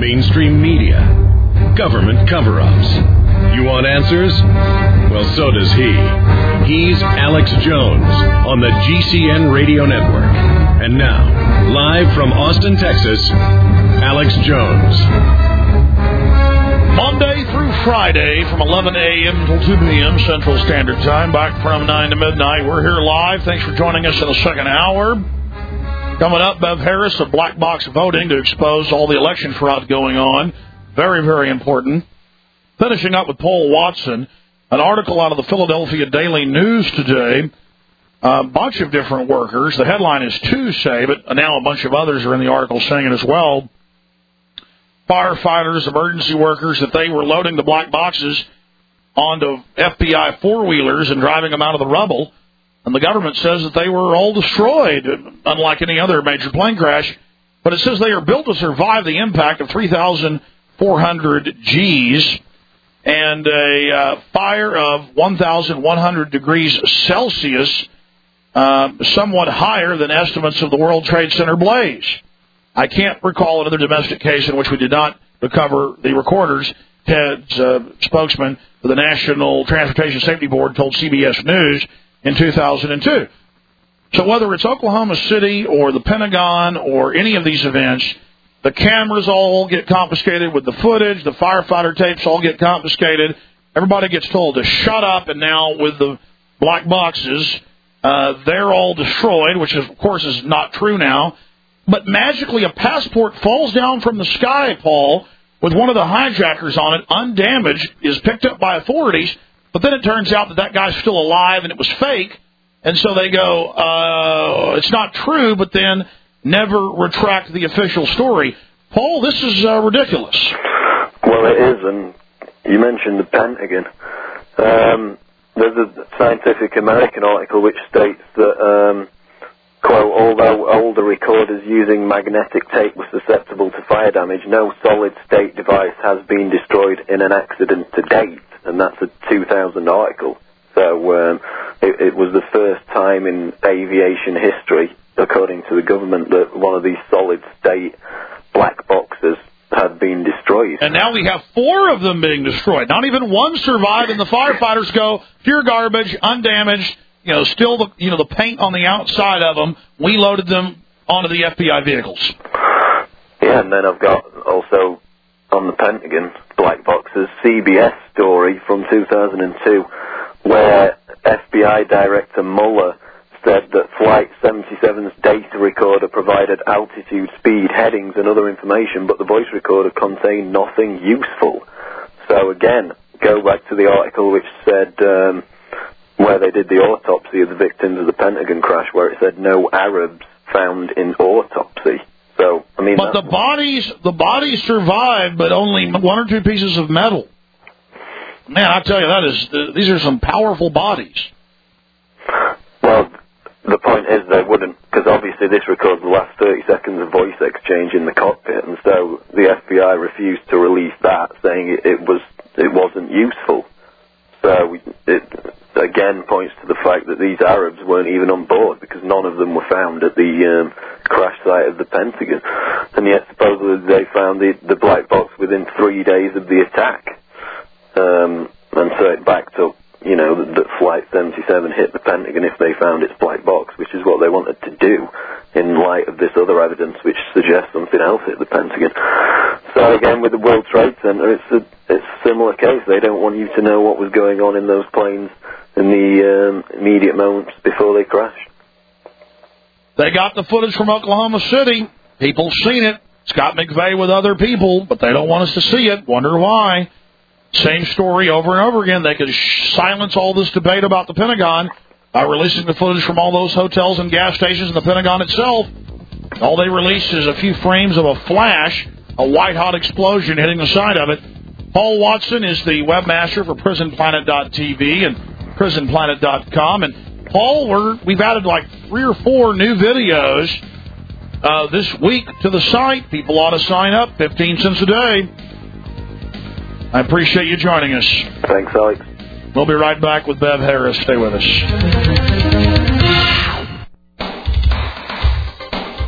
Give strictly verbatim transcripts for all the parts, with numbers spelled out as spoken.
mainstream media, government cover-ups. You want answers? Well, so does he. He's Alex Jones on the G C N Radio Network. And now, live from Austin, Texas, Alex Jones. Monday through Friday from eleven a.m. till two p.m. Central Standard Time, back from nine to midnight. We're here live. Thanks for joining us in the second hour. Coming up, Bev Harris of Black Box Voting to expose all the election fraud going on. Very, very important. Finishing up with Paul Watson, an article out of the Philadelphia Daily News today. A bunch of different workers. The headline is two say, but now a bunch of others are in the article saying it as well. Firefighters, emergency workers, that they were loading the black boxes onto F B I four-wheelers and driving them out of the rubble. And the government says that they were all destroyed, unlike any other major plane crash. But it says they are built to survive the impact of three thousand four hundred G's and a uh, fire of one thousand one hundred degrees Celsius, uh, somewhat higher than estimates of the World Trade Center blaze. I can't recall another domestic case in which we did not recover the recorders. Ted's uh, spokesman for the National Transportation Safety Board told C B S News in two thousand two. So whether it's Oklahoma City or the Pentagon or any of these events, the cameras all get confiscated with the footage, the firefighter tapes all get confiscated, everybody gets told to shut up, and now with the black boxes, uh, they're all destroyed, which is, of course is not true now. But magically a passport falls down from the sky, Paul, with one of the hijackers on it, undamaged, is picked up by authorities. But then it turns out that that guy's still alive and it was fake. And so they go, uh, it's not true, but then never retract the official story. Paul, this is uh, ridiculous. Well, it is, and you mentioned the Pentagon. Um, there's a Scientific American article which states that, um, quote, although older recorders using magnetic tape were susceptible to fire damage, no solid-state device has been destroyed in an accident to date. And that's a two thousand article. So um, it, it was the first time in aviation history, according to the government, that one of these solid-state black boxes had been destroyed. And now we have four of them being destroyed. Not even one survived, and the firefighters go, pure garbage, undamaged, you know, still the you know the paint on the outside of them. We loaded them onto the F B I vehicles. Yeah, and then I've got also on the Pentagon black boxes C B S story from two thousand two, where F B I Director Mueller said that Flight seventy-seven's data recorder provided altitude, speed, headings, and other information, but the voice recorder contained nothing useful. So again, go back to the article which said um, where they did the autopsy of the victims of the Pentagon crash, where it said no Arabs found in autopsy. So, I mean, but the bodies, the bodies survived, but only one or two pieces of metal. Man, I tell you, that is, these are some powerful bodies. Well, the point is they wouldn't, because obviously this records the last thirty seconds of voice exchange in the cockpit, and so the F B I refused to release that, saying it, it was it wasn't useful. So it again points to the fact that these Arabs weren't even on board, because none of them were found at the um, crash site of the Pentagon. And yet supposedly they found the, the black box within three days of the attack. Um, and so it backed up, you know, that, that Flight seventy-seven hit the Pentagon if they found its black box, which is what they wanted to do in light of this other evidence which suggests something else hit the Pentagon. So again, with the World Trade Center, it's a, it's a similar case. They don't want you to know what was going on in those planes in the um, immediate moments before they crashed. They got the footage from Oklahoma City. People seen it. Scott McVeigh with other people, but they don't want us to see it. Wonder why. Same story over and over again. They could silence all this debate about the Pentagon by releasing the footage from all those hotels and gas stations and the Pentagon itself. All they release is a few frames of a flash, a white-hot explosion hitting the side of it. Paul Watson is the webmaster for prison planet dot t v and prison planet dot com. And, Paul, we're, we've added like three or four new videos uh, this week to the site. People ought to sign up, fifteen cents a day. I appreciate you joining us. Thanks, Alex. We'll be right back with Bev Harris. Stay with us.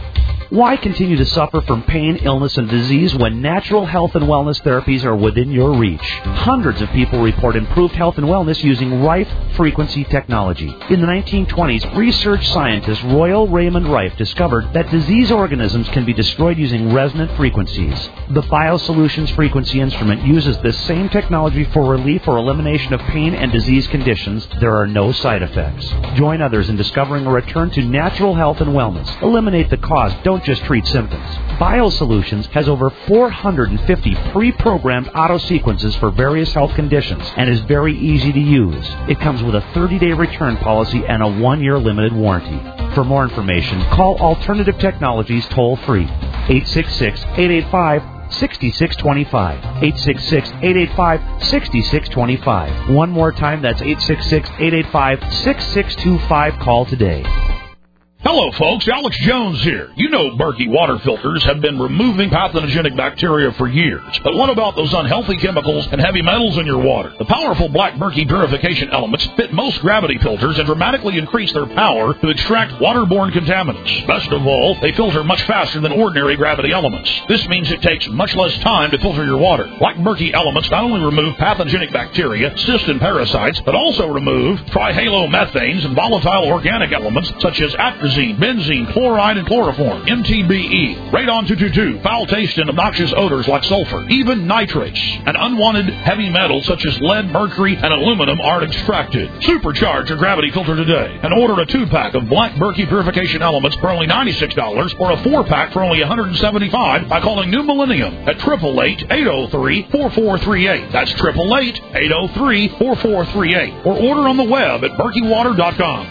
Why continue to suffer from pain, illness, and disease when natural health and wellness therapies are within your reach? Hundreds of people report improved health and wellness using Rife frequency technology. In the nineteen twenties, research scientist Royal Raymond Rife discovered that disease organisms can be destroyed using resonant frequencies. The BioSolutions frequency instrument uses this same technology for relief or elimination of pain and disease conditions. There are no side effects. Join others in discovering a return to natural health and wellness. Eliminate the cause. Don't just treat symptoms. BioSolutions has over four hundred fifty pre-programmed auto sequences for various health conditions and is very easy to use. It comes with a thirty-day return policy and a one-year limited warranty. For more information, call Alternative Technologies toll-free, eight six six, eight eight five, six six two five, eight six six, eight eight five, six six two five. One more time, that's eight six six, eight eight five, six six two five. Call today. Hello, folks. Alex Jones here. You know Berkey water filters have been removing pathogenic bacteria for years. But what about those unhealthy chemicals and heavy metals in your water? The powerful Black Berkey purification elements fit most gravity filters and dramatically increase their power to extract waterborne contaminants. Best of all, they filter much faster than ordinary gravity elements. This means it takes much less time to filter your water. Black Berkey elements not only remove pathogenic bacteria, cysts, and parasites, but also remove trihalomethanes and volatile organic elements such as atrazine, benzene, chloride, and chloroform, M T B E, radon two twenty-two, foul taste and obnoxious odors like sulfur, even nitrates, and unwanted heavy metals such as lead, mercury, and aluminum are extracted. Supercharge your gravity filter today and order a two-pack of Black Berkey purification elements for only ninety-six dollars or a four-pack for only one hundred seventy-five dollars by calling New Millennium at eight eight eight, eight oh three, four four three eight. That's eight eight eight, eight oh three, four four three eight. Or order on the web at berkey water dot com.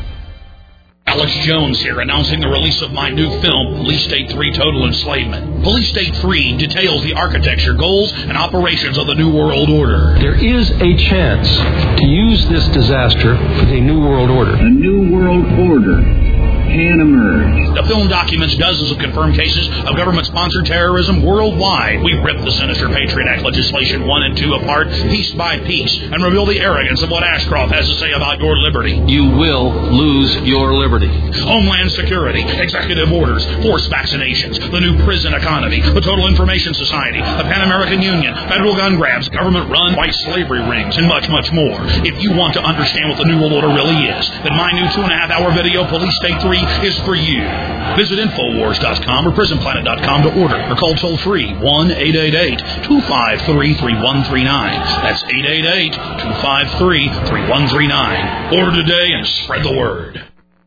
Alex Jones here, announcing the release of my new film, Police State three Total Enslavement. Police State three details the architecture, goals, and operations of the New World Order. There is a chance to use this disaster for the New World Order. A New World Order can emerge. The film documents dozens of confirmed cases of government-sponsored terrorism worldwide. We rip the sinister Patriot Act legislation one and two apart, piece by piece, and reveal the arrogance of what Ashcroft has to say about your liberty. You will lose your liberty. Homeland Security, executive orders, forced vaccinations, the new prison economy, the Total Information Society, the Pan American Union, federal gun grabs, government-run white slavery rings, and much, much more. If you want to understand what the New World Order really is, then my new two-and-a-half-hour video, Police State three, is for you. Visit Infowars dot com or Prison Planet dot com to order, or call toll-free one eight eight eight, two five three, three one three nine. That's eight eight eight, two five three, three one three nine. Order today and spread the word.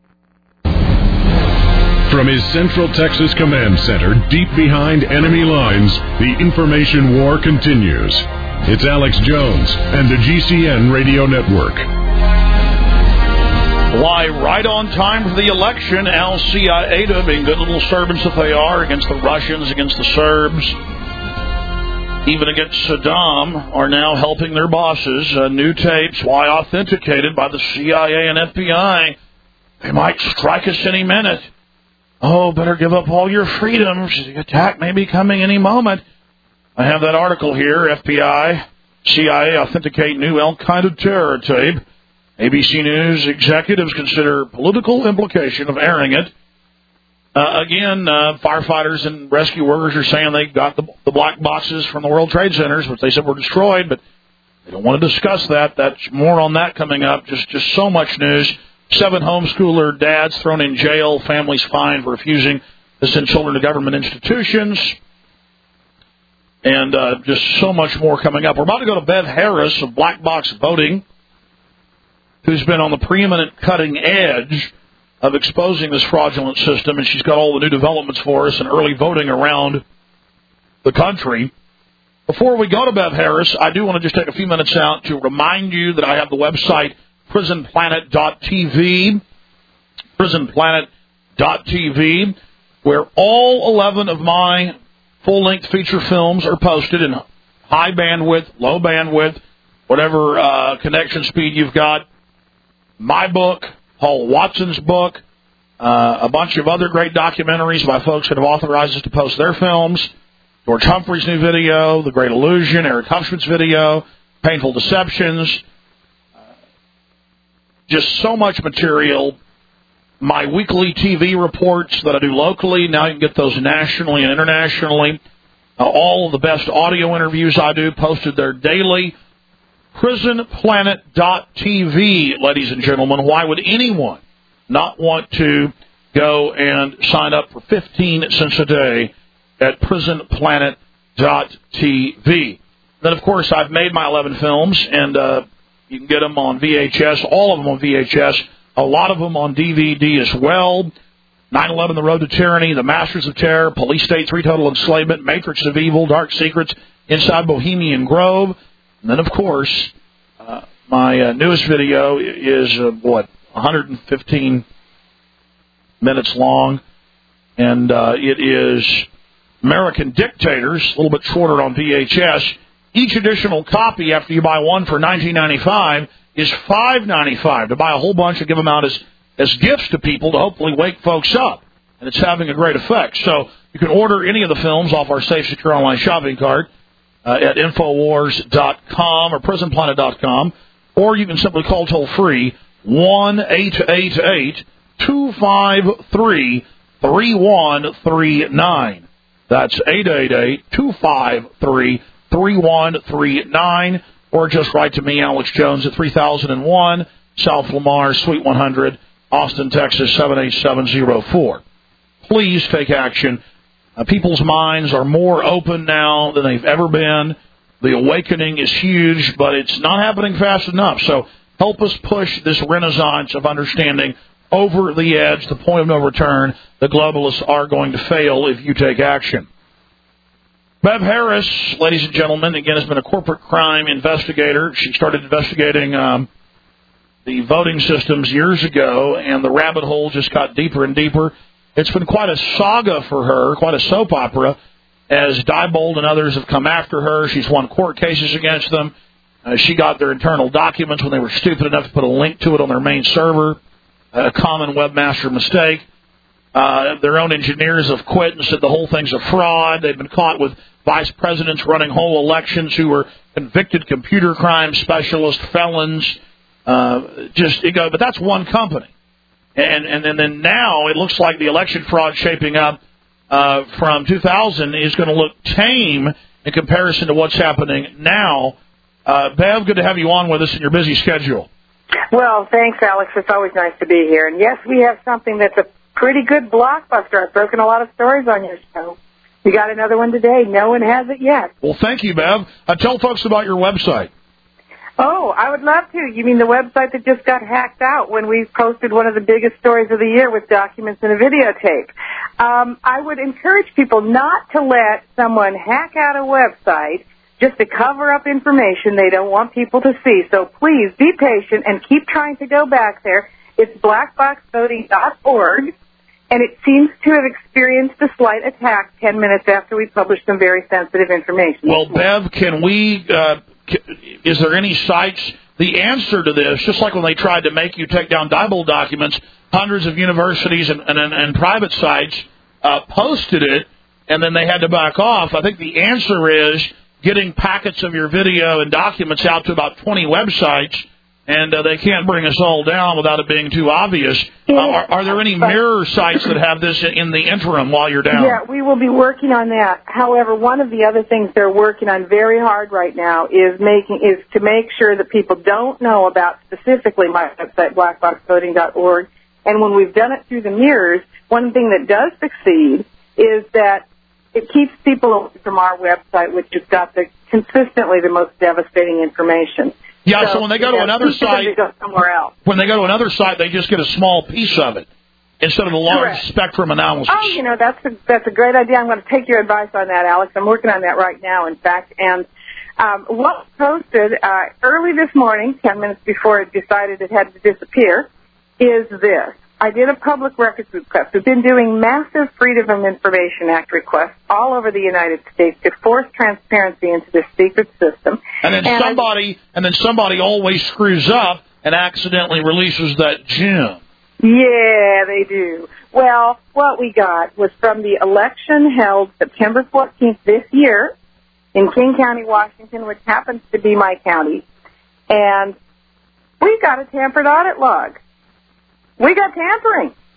From his Central Texas Command Center, deep behind enemy lines, the information war continues. It's Alex Jones and the G C N Radio Network. Why, right on time for the election, Al Qaeda, being good little servants that they are, against the Russians, against the Serbs, even against Saddam, are now helping their bosses. Uh, new tapes, why authenticated by the C I A and F B I. They might strike us any minute. Oh, better give up all your freedoms. The attack may be coming any moment. I have that article here, F B I, C I A authenticate new Al-Qaeda terror tape. A B C News executives consider political implication of airing it. Uh, again, uh, firefighters and rescue workers are saying they got the, the black boxes from the World Trade Centers, which they said were destroyed, but they don't want to discuss that. That's more on that coming up. Just, just so much news. Seven homeschooler dads thrown in jail, families fined for refusing to send children to government institutions. And uh, just so much more coming up. We're about to go to Bev Harris of Black Box Voting, who's been on the preeminent cutting edge of exposing this fraudulent system, and she's got all the new developments for us and early voting around the country. Before we go to Bev Harris, I do want to just take a few minutes out to remind you that I have the website prison planet dot t v, prison planet dot t v, where all eleven of my full-length feature films are posted in high bandwidth, low bandwidth, whatever uh, connection speed you've got. My book, Paul Watson's book, uh, a bunch of other great documentaries by folks that have authorized us to post their films, George Humphrey's new video, The Great Illusion, Eric Hupschmidt's video, Painful Deceptions, uh, just so much material my weekly T V reports that I do locally. Now you can get those nationally and internationally. Uh, all of the best audio interviews I do posted there daily. prison planet dot t v, ladies and gentlemen. Why would anyone not want to go and sign up for fifteen cents a day at prison planet dot t v? Then, of course, I've made my eleven films, and uh, you can get them on V H S, all of them on V H S, a lot of them on D V D as well. nine eleven, The Road to Tyranny, The Masters of Terror, Police State three, Total Enslavement, Matrix of Evil, Dark Secrets, Inside Bohemian Grove. And then, of course, uh, my uh, newest video is, uh, what, one hundred fifteen minutes long, and uh, it is American Dictators, a little bit shorter on V H S. Each additional copy, after you buy one for nineteen ninety-five, is five ninety-five. To buy a whole bunch and give them out as, as gifts to people to hopefully wake folks up. And it's having a great effect. So you can order any of the films off our safe, secure online shopping cart uh, at Infowars dot com or Prison Planet dot com, or you can simply call toll-free one eight eight eight, two five three, three one three nine. That's eight eight eight, two five three, three one three nine, or just write to me, Alex Jones, at three thousand one South Lamar, Suite one hundred, Austin, Texas, seven eight seven zero four. Please take action. Uh, people's minds are more open now than they've ever been. The awakening is huge, but it's not happening fast enough. So help us push this renaissance of understanding over the edge, the point of no return. The globalists are going to fail if you take action. Bev Harris, ladies and gentlemen, again, has been a corporate crime investigator. She started investigating um, the voting systems years ago, and the rabbit hole just got deeper and deeper. It's been quite a saga for her, quite a soap opera, as Diebold and others have come after her. She's won court cases against them. Uh, she got their internal documents when they were stupid enough to put a link to it on their main server, a common webmaster mistake. Uh, their own engineers have quit and said the whole thing's a fraud. They've been caught with vice presidents running whole elections who were convicted computer crime specialists, felons. Uh, just you know, but that's one company. And, and and then now it looks like the election fraud shaping up uh, from two thousand is going to look tame in comparison to what's happening now. Uh, Bev, good to have you on with us in your busy schedule. Well, thanks, Alex. It's always nice to be here. And, yes, we have something that's a pretty good blockbuster. I've broken a lot of stories on your show. You got another one today. No one has it yet. Well, thank you, Bev. Uh, tell folks about your website. Oh, I would love to. You mean the website that just got hacked out when we posted one of the biggest stories of the year with documents and a videotape? Um, I would encourage people not to let someone hack out a website just to cover up information they don't want people to see. So please be patient and keep trying to go back there. It's black box voting dot org, and it seems to have experienced a slight attack ten minutes after we published some very sensitive information. Well, Bev, can we... Uh Is there any sites? The answer to this, just like when they tried to make you take down Diebold documents, hundreds of universities and, and, and private sites uh, posted it, and then they had to back off. I think the answer is getting packets of your video and documents out to about twenty websites, and uh, they can't bring us all down without it being too obvious. Uh, are, are there any mirror sites that have this in the interim while you're down? Yeah, we will be working on that. However, one of the other things they're working on very hard right now is making is to make sure that people don't know about specifically my website, black box voting dot org. And when we've done it through the mirrors, one thing that does succeed is that it keeps people away from our website, which has got the consistently the most devastating information. Yeah, so, so when they go yeah, to another site, they go somewhere else. When they go to another site, they just get a small piece of it instead of the large Correct. spectrum analysis. Oh, you know, that's a, that's a great idea. I'm going to take your advice on that, Alex. I'm working on that right now, in fact. And um, what was posted uh, early this morning, ten minutes before it decided it had to disappear, is this. I did a public records request. We've been doing massive Freedom of Information Act requests all over the United States to force transparency into this secret system. And then and somebody, and then somebody always screws up and accidentally releases that gem. Yeah, they do. Well, what we got was from the election held September fourteenth this year in King County, Washington, which happens to be my county. And we got a tampered audit log. We got tampering.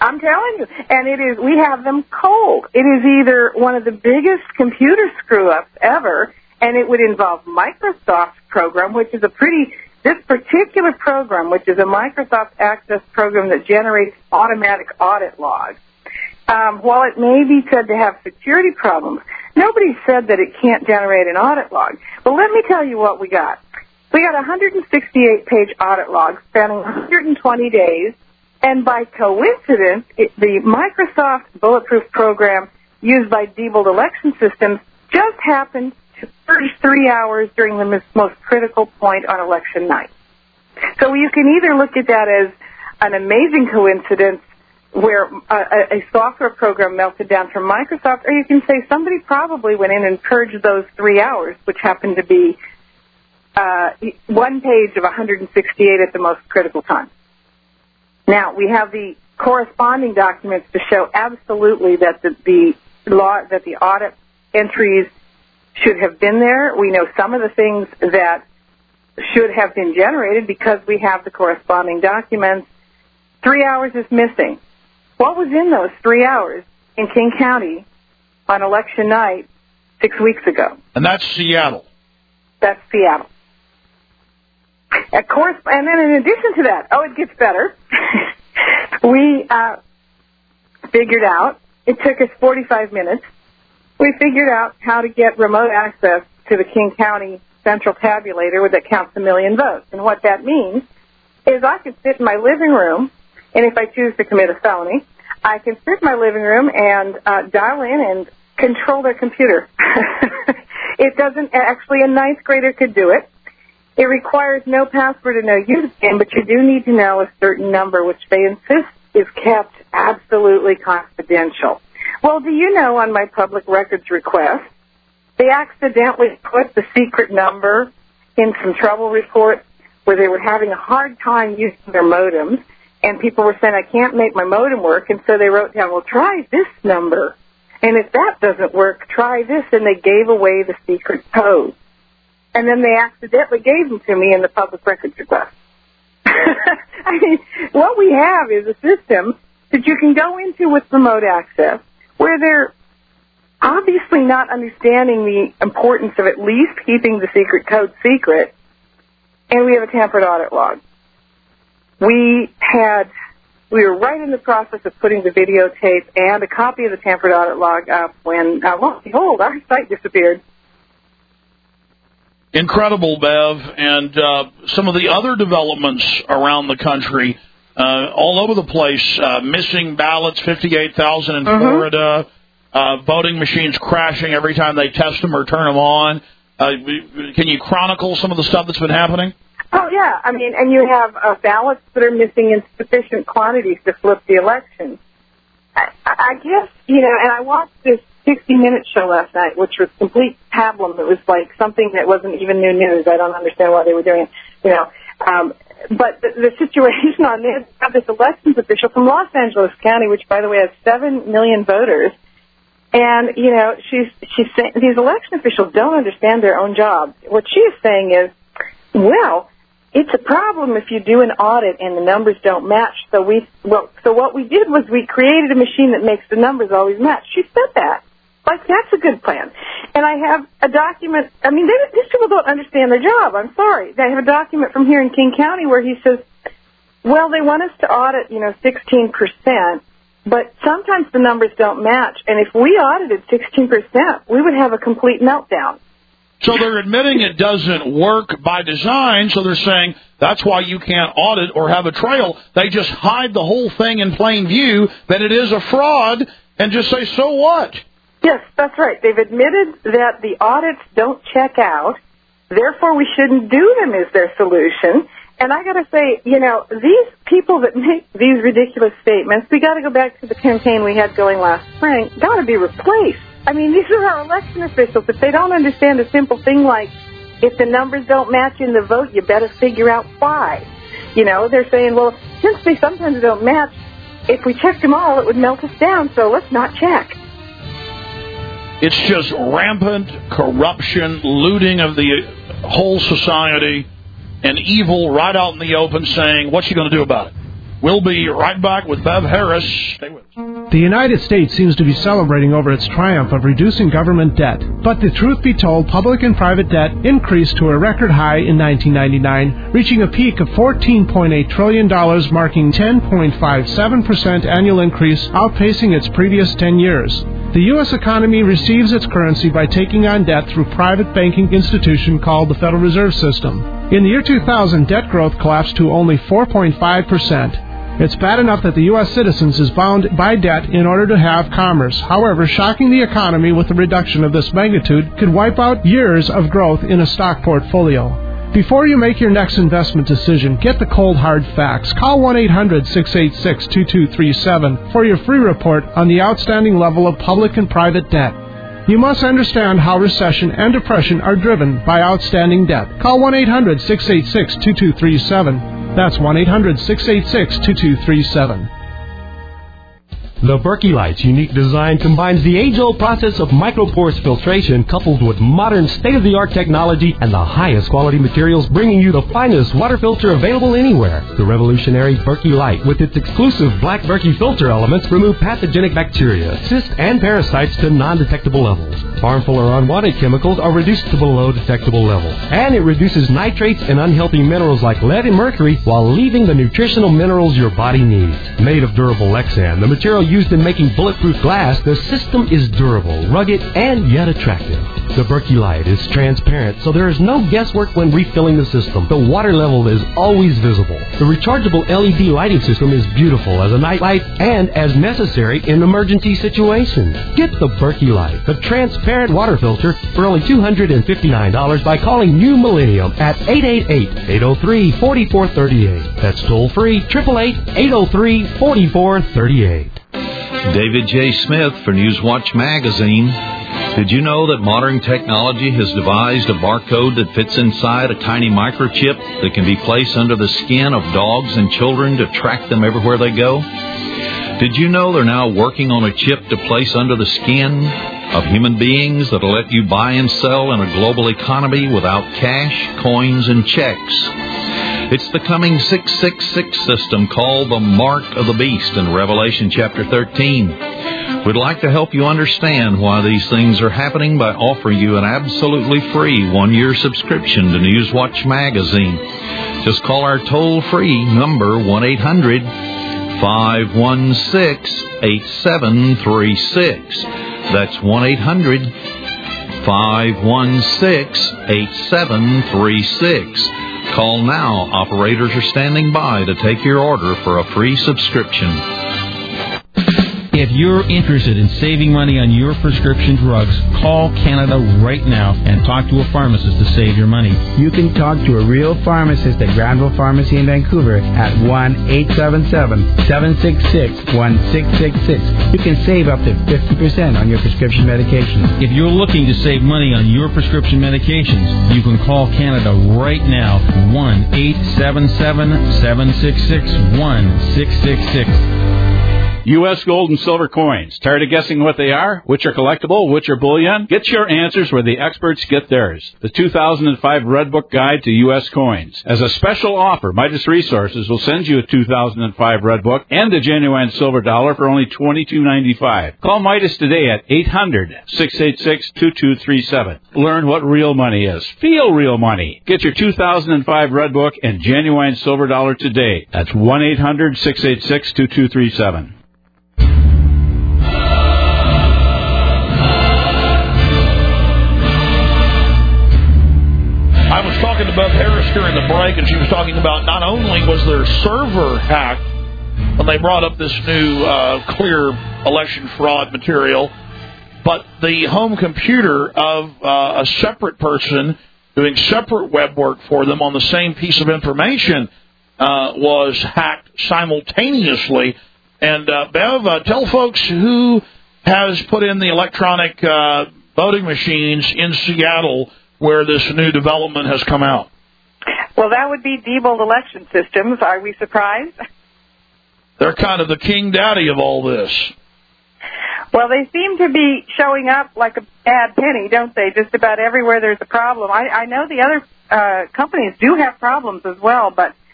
I'm telling you. And it is, we have them cold. It is either one of the biggest computer screw-ups ever, and it would involve Microsoft's program, which is a pretty, this particular program, which is a Microsoft Access program that generates automatic audit logs. Um, while it may be said to have security problems, nobody said that it can't generate an audit log. But let me tell you what we got. We got a one hundred sixty-eight page audit log spanning one hundred twenty days, and by coincidence, it, the Microsoft Bulletproof program used by Diebold Election Systems just happened to first three hours during the most critical point on election night. So you can either look at that as an amazing coincidence where a, a software program melted down from Microsoft, or you can say somebody probably went in and purged those three hours, which happened to be uh, one page of one hundred sixty-eight at the most critical time. Now, we have the corresponding documents to show absolutely that the, the law, that the audit entries should have been there. We know some of the things that should have been generated because we have the corresponding documents. Three hours is missing. What was in those three hours in King County on election night six weeks ago? And that's Seattle. That's Seattle. Of course, and then in addition to that, oh, it gets better. we uh, figured out, it took us forty-five minutes, we figured out how to get remote access to the King County central tabulator that counts a million votes. And what that means is I can sit in my living room, and if I choose to commit a felony, I can sit in my living room and uh, dial in and control their computer. It doesn't, actually a ninth grader could do it. It requires no password and no username, but you do need to know a certain number, which they insist is kept absolutely confidential. Well, do you know on my public records request, they accidentally put the secret number in some trouble reports where they were having a hard time using their modems, and people were saying, I can't make my modem work, and so they wrote down, well, try this number. And if that doesn't work, try this, and they gave away the secret code. And then they accidentally gave them to me in the public records request. I mean, what we have is a system that you can go into with remote access where they're obviously not understanding the importance of at least keeping the secret code secret, and we have a tampered audit log. We had, we were right in the process of putting the videotape and a copy of the tampered audit log up when, uh, lo and behold, our site disappeared. Incredible, Bev, and uh, some of the other developments around the country, uh, all over the place, uh, missing ballots, fifty-eight thousand in mm-hmm. Florida, uh, voting machines crashing every time they test them or turn them on. Uh, can you chronicle some of the stuff that's been happening? Oh, yeah. I mean, and you have uh, ballots that are missing in sufficient quantities to flip the election. I, I guess, you know, and I watched this sixty minute show last night, which was complete pablum. It was like something that wasn't even new news. I don't understand why they were doing it, you know. Um, but the, the situation on this, you have this elections official from Los Angeles County, which, by the way, has seven million voters. And, you know, she's, she's saying these election officials don't understand their own jobs. What she is saying is, well, it's a problem if you do an audit and the numbers don't match. So we, well, so what we did was we created a machine that makes the numbers always match. She said that. Like, that's a good plan. And I have a document. I mean, they, these people don't understand their job. I'm sorry. I have a document from here in King County where he says, well, they want us to audit, you know, sixteen percent, but sometimes the numbers don't match. And if we audited sixteen percent, we would have a complete meltdown. So they're admitting it doesn't work by design, so they're saying that's why you can't audit or have a trail. They just hide the whole thing in plain view, that it is a fraud, and just say, so what? Yes, that's right. They've admitted that the audits don't check out, therefore we shouldn't do them is their solution. And I got to say, you know, these people that make these ridiculous statements, we got to go back to the campaign we had going last spring, got to be replaced. I mean, these are our election officials. If they don't understand a simple thing like, if the numbers don't match in the vote, you better figure out why. You know, they're saying, well, since they sometimes don't match, if we checked them all, it would melt us down, so let's not check. It's just rampant corruption, looting of the whole society, and evil right out in the open saying, what's she going to do about it? We'll be right back with Bev Harris. Stay with us. The United States seems to be celebrating over its triumph of reducing government debt. But the truth be told, public and private debt increased to a record high in nineteen ninety-nine, reaching a peak of fourteen point eight trillion dollars, marking ten point five seven percent annual increase, outpacing its previous ten years. The U S economy receives its currency by taking on debt through a private banking institution called the Federal Reserve System. In the year two thousand, debt growth collapsed to only four point five percent. It's bad enough that the U S citizens is bound by debt in order to have commerce. However, shocking the economy with a reduction of this magnitude could wipe out years of growth in a stock portfolio. Before you make your next investment decision, get the cold hard facts. Call one eight hundred six eight six two two three seven for your free report on the outstanding level of public and private debt. You must understand how recession and depression are driven by outstanding debt. Call one eight hundred six eight six two two three seven. That's one eight hundred six eight six two two three seven. The Berkey Light's unique design combines the age-old process of microporous filtration coupled with modern state-of-the-art technology and the highest quality materials, bringing you the finest water filter available anywhere. The revolutionary Berkey Light, with its exclusive black Berkey filter elements, remove pathogenic bacteria, cysts, and parasites to non-detectable levels. Harmful or unwanted chemicals are reduced to below detectable levels. And it reduces nitrates and unhealthy minerals like lead and mercury while leaving the nutritional minerals your body needs. Made of durable Lexan, the material used in making bulletproof glass, the system is durable, rugged, and yet attractive. The Berkey Light is transparent, so there is no guesswork when refilling the system. The water level is always visible. The rechargeable L E D lighting system is beautiful as a night light and as necessary in emergency situations. Get the Berkey Light, the transparent water filter, for only two hundred fifty-nine dollars by calling New Millennium at eight eight eight, eight oh three, four four three eight. That's toll free, eight eight eight, eight oh three, four four three eight. David J. Smith for Newswatch Magazine. Did you know that modern technology has devised a barcode that fits inside a tiny microchip that can be placed under the skin of dogs and children to track them everywhere they go? Did you know they're now working on a chip to place under the skin of human beings that'll let you buy and sell in a global economy without cash, coins, and checks? It's the coming six six six system called the Mark of the Beast in Revelation chapter thirteen. We'd like to help you understand why these things are happening by offering you an absolutely free one-year subscription to Newswatch Magazine. Just call our toll-free number one eight hundred, five one six, eight seven three six. That's one eight hundred, five one six, eight seven three six. Call now. Operators are standing by to take your order for a free subscription. If you're interested in saving money on your prescription drugs, call Canada right now and talk to a pharmacist to save your money. You can talk to a real pharmacist at Granville Pharmacy in Vancouver at one eight seven seven, seven six six, one six six six. You can save up to fifty percent on your prescription medications. If you're looking to save money on your prescription medications, you can call Canada right now, one eight seven seven, seven six six, one six six six. U S gold and silver coins. Tired of guessing what they are? Which are collectible? Which are bullion? Get your answers where the experts get theirs. The two thousand five Red Book Guide to U S Coins. As a special offer, Midas Resources will send you a two thousand five Red Book and a genuine silver dollar for only twenty-two ninety-five. Call Midas today at eight hundred, six eight six, two two three seven. Learn what real money is. Feel real money. Get your two thousand five Red Book and genuine silver dollar today. That's one eight hundred, six eight six, two two three seven. I was talking to Bev Harris during the break, and she was talking about not only was their server hacked when they brought up this new uh, clear election fraud material, but the home computer of uh, a separate person doing separate web work for them on the same piece of information uh, was hacked simultaneously. And, uh, Bev, uh, tell folks who has put in the electronic uh, voting machines in Seattle where this new development has come out. Well, that would be Diebold Election Systems. Are we surprised? They're kind of the king daddy of all this. Well, they seem to be showing up like a bad penny, don't they? Just about everywhere there's a problem. I, I know the other uh, companies do have problems as well, but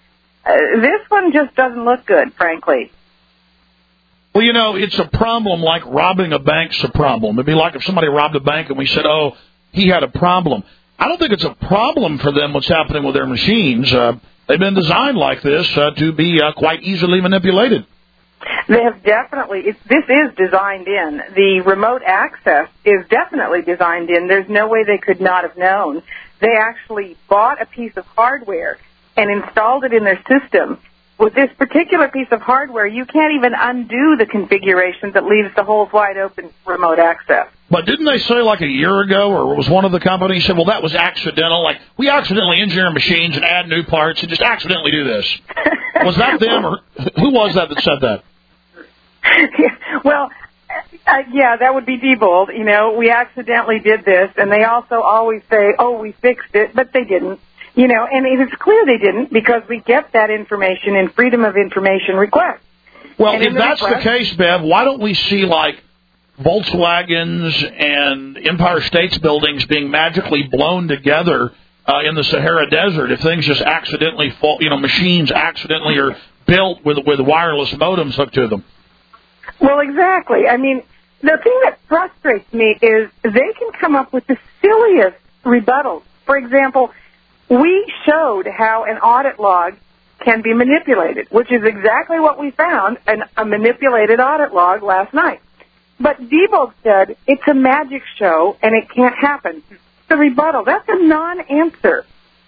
Uh, this one just doesn't look good, frankly. Well, you know, it's a problem like robbing a bank's a problem. It'd be like if somebody robbed a bank and we said, oh, he had a problem. I don't think it's a problem for them what's happening with their machines. Uh, they've been designed like this uh, to be uh, quite easily manipulated. They have definitely, it's, this is designed in. The remote access is definitely designed in. There's no way they could not have known. They actually bought a piece of hardware and installed it in their system. With this particular piece of hardware, you can't even undo the configuration that leaves the holes wide open for remote access. But didn't they say like a year ago, or was one of the companies said, well, that was accidental, like we accidentally engineer machines and add new parts and just accidentally do this. Was that them, or who was that that said that? Well, uh, yeah, that would be Diebold. You know, we accidentally did this, and they also always say, oh, we fixed it, but they didn't. You know, and it's clear they didn't because we get that information in Freedom of Information requests. Well, and if the that's request, the case, Bev, why don't we see, like, Volkswagens and Empire State's buildings being magically blown together uh, in the Sahara Desert if things just accidentally fall, you know, machines accidentally are built with with wireless modems hooked to them? Well, exactly. I mean, the thing that frustrates me is they can come up with the silliest rebuttals. For example, we showed how an audit log can be manipulated, which is exactly what we found, an, a manipulated audit log last night. But Diebold said it's a magic show and it can't happen. The rebuttal, that's a non-answer.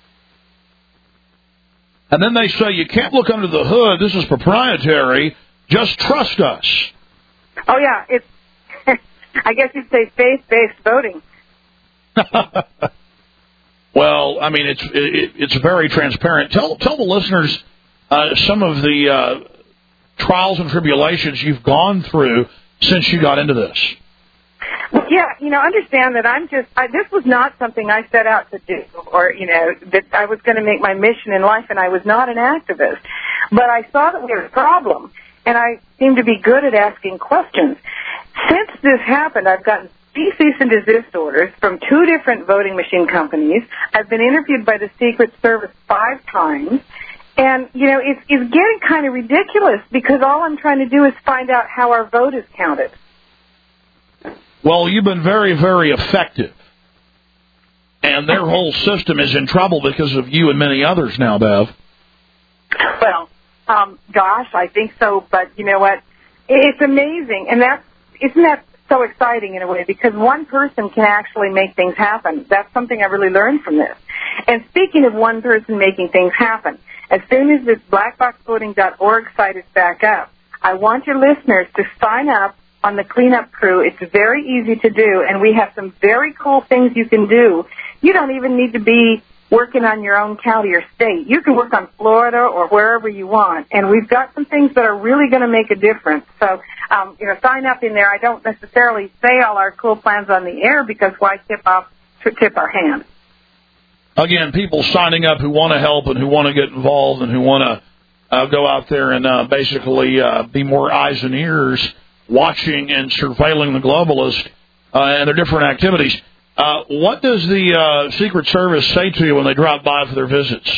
And then they say you can't look under the hood. This is proprietary. Just trust us. Oh, yeah. It's, I guess you'd say faith-based voting. Well, I mean, it's it, it's very transparent. Tell tell the listeners uh, some of the uh, trials and tribulations you've gone through since you got into this. Well, yeah, you know, understand that I'm just, I, this was not something I set out to do, or, you know, that I was going to make my mission in life, and I was not an activist. But I saw that we had a problem, and I seem to be good at asking questions. Since this happened, I've gotten three cease and desist orders from two different voting machine companies. I've been interviewed by the Secret Service five times. And, you know, it's, it's getting kind of ridiculous because all I'm trying to do is find out how our vote is counted. Well, you've been very, very effective. And their whole system is in trouble because of you and many others now, Bev. Well, um, gosh, I think so. But you know what? It's amazing. And that's, isn't that so exciting in a way? Because one person can actually make things happen. That's something I really learned from this. And speaking of one person making things happen, as soon as this black box voting dot org site is back up, I want your listeners to sign up on the cleanup crew. It's very easy to do, and we have some very cool things you can do. You don't even need to be working on your own county or state. You can work on Florida or wherever you want, and we've got some things that are really going to make a difference. So, um, you know, sign up in there. I don't necessarily say all our cool plans on the air because why tip off to tip our hand? Again, people signing up who want to help and who want to get involved and who want to uh, go out there and uh, basically uh, be more eyes and ears watching and surveilling the globalists uh, and their different activities. Uh, what does the uh, Secret Service say to you when they drop by for their visits?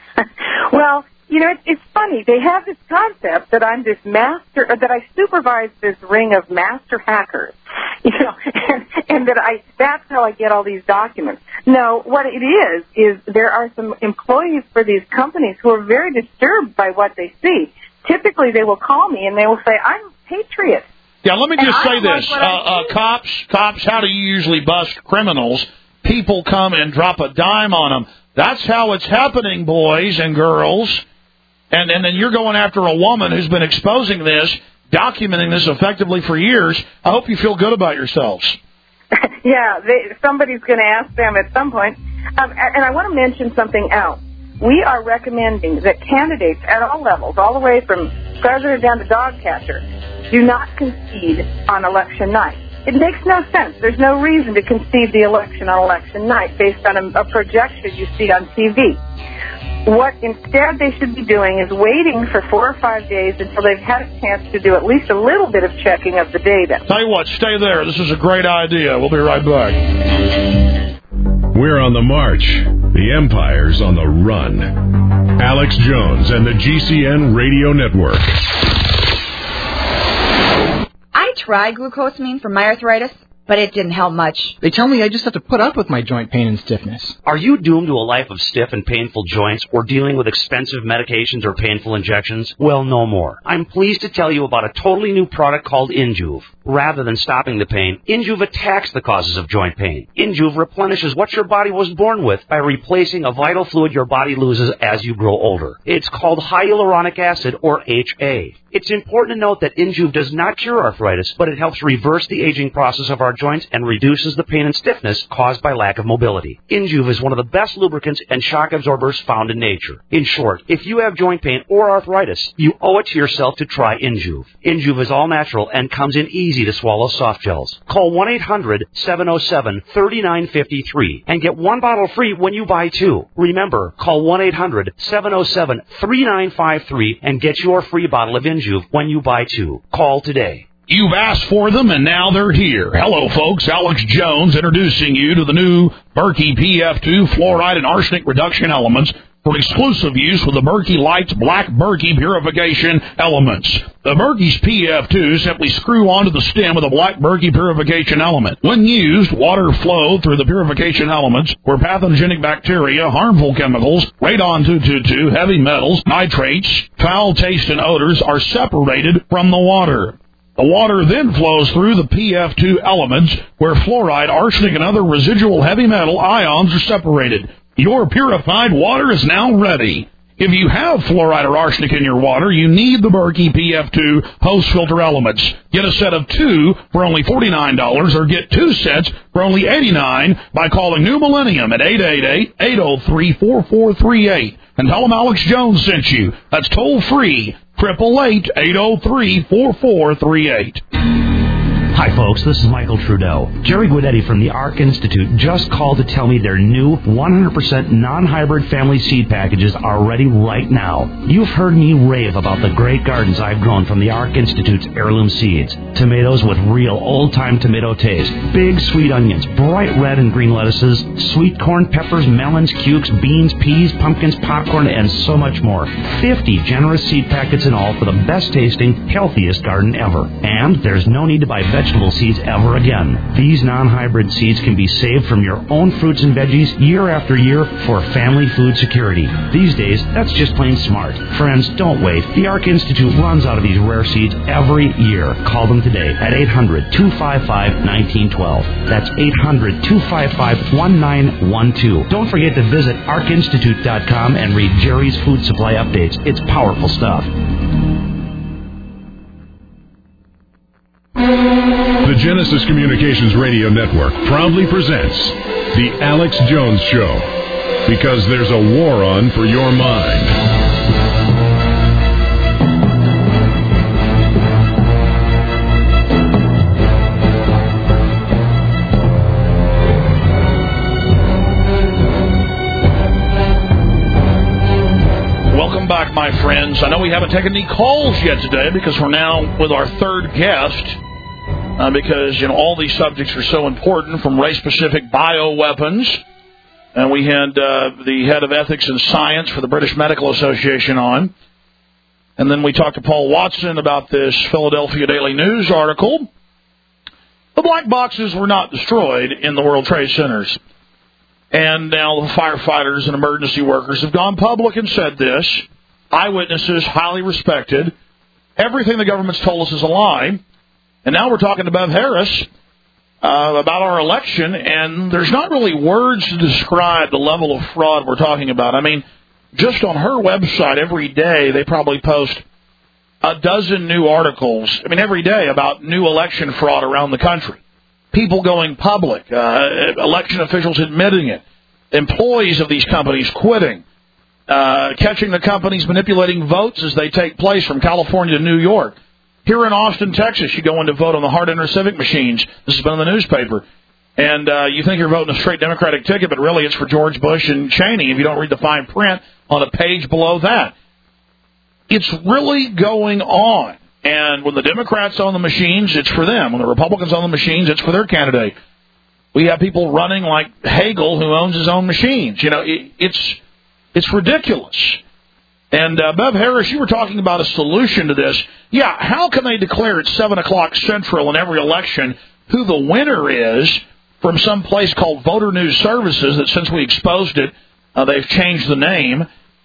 Well, you know, it's, it's funny. They have this concept that I'm this master, or that I supervise this ring of master hackers, you know, and, and that I, that's how I get all these documents. No, what it is, is there are some employees for these companies who are very disturbed by what they see. Typically, they will call me and they will say, I'm a patriot. Yeah, let me And just I say like this. what Uh, I uh, cops, cops, how do you usually bust criminals? People come and drop a dime on them. That's how it's happening, boys and girls. And, and then you're going after a woman who's been exposing this, documenting this effectively for years. I hope you feel good about yourselves. Yeah, they, somebody's going to ask them at some point. Um, and I want to mention something else. We are recommending that candidates at all levels, all the way from president down to dog catcher, do not concede on election night. It makes no sense. There's no reason to concede the election on election night based on a, a projection you see on T V. What instead they should be doing is waiting for four or five days until they've had a chance to do at least a little bit of checking of the data. Tell you what, stay there. This is a great idea. We'll be right back. We're on the march, The empire's on the run. Alex Jones and the G C N Radio Network. I tried glucosamine for my arthritis, but it didn't help much. They tell me I just have to put up with my joint pain and stiffness. Are you doomed to a life of stiff and painful joints or dealing with expensive medications or painful injections? Well, no more. I'm pleased to tell you about a totally new product called Injuve. Rather than stopping the pain, Injuve attacks the causes of joint pain. Injuve replenishes what your body was born with by replacing a vital fluid your body loses as you grow older. It's called hyaluronic acid, or H A. It's important to note that Injuve does not cure arthritis, but it helps reverse the aging process of our joints and reduces the pain and stiffness caused by lack of mobility. Injuve is one of the best lubricants and shock absorbers found in nature. In short, if you have joint pain or arthritis, you owe it to yourself to try Injuve. Injuve is all natural and comes in easy to swallow soft gels. Call one eight hundred seven oh seven three nine five three and get one bottle free when you buy two. Remember, call one eight hundred seven oh seven three nine five three and get your free bottle of Injuve when you buy two. Call today. You've asked for them, and now they're here. Hello, folks. Alex Jones introducing you to the new Berkey P F two fluoride and arsenic reduction elements for exclusive use with the Berkey Lights Black Berkey purification elements. The Berkey's P F two simply screw onto the stem of the Black Berkey purification element. When used, water flow through the purification elements where pathogenic bacteria, harmful chemicals, radon two twenty-two, heavy metals, nitrates, foul taste, and odors are separated from the water. The water then flows through the P F two elements where fluoride, arsenic, and other residual heavy metal ions are separated. Your purified water is now ready. If you have fluoride or arsenic in your water, you need the Berkey P F two post-filter elements. Get a set of two for only forty-nine dollars or get two sets for only eighty-nine dollars by calling New Millennium at eight eight eight, eight oh three, four four three eight and tell them Alex Jones sent you. That's toll-free, eight eight eight, eight oh three, four four three eight. Hi, folks. This is Michael Trudeau. Jerry Guidetti from the ARC Institute just called to tell me their new one hundred percent non-hybrid family seed packages are ready right now. You've heard me rave about the great gardens I've grown from the ARC Institute's heirloom seeds. Tomatoes with real old-time tomato taste. Big sweet onions, bright red and green lettuces, sweet corn, peppers, melons, cukes, beans, peas, pumpkins, popcorn, and so much more. fifty generous seed packets in all for the best-tasting, healthiest garden ever. And there's no need to buy vegetables vegetable seeds ever again. These non-hybrid seeds can be saved from your own fruits and veggies year after year for family food security. These days, that's just plain smart. Friends, don't wait. The ARC Institute runs out of these rare seeds every year. Call them today at eight hundred, two five five, one nine one two. That's eight hundred, two five five, one nine one two. Don't forget to visit arc institute dot com and read Jerry's food supply updates. It's powerful stuff. The Genesis Communications Radio Network proudly presents The Alex Jones Show, because there's a war on for your mind. Welcome back, my friends. I know we haven't taken any calls yet today because we're now with our third guest. Uh, because, you know, all these subjects are so important, from race-specific bioweapons. And we had uh, the head of ethics and science for the British Medical Association on. And then we talked to Paul Watson about this Philadelphia Daily News article. The black boxes were not destroyed in the World Trade Centers. And now the firefighters and emergency workers have gone public and said this. Eyewitnesses, highly respected. Everything the government's told us is a lie. And now we're talking to Bev Harris uh, about our election, and there's not really words to describe the level of fraud we're talking about. I mean, just on her website every day, they probably post a dozen new articles, I mean, every day about new election fraud around the country. People going public, uh, election officials admitting it, employees of these companies quitting, uh, catching the companies manipulating votes as they take place from California to New York. Here in Austin, Texas, you go in to vote on the Hart Civic machines. This has been in the newspaper. And uh, you think you're voting a straight Democratic ticket, but really it's for George Bush and Cheney if you don't read the fine print on a page below that. It's really going on. And when the Democrats own the machines, it's for them. When the Republicans own the machines, it's for their candidate. We have people running like Hagel, who owns his own machines. You know, it, it's it's ridiculous. And, uh, Bev Harris, you were talking about a solution to this. Yeah, how can they declare at seven o'clock Central in every election who the winner is from some place called Voter News Services that since we exposed it, uh, they've changed the name.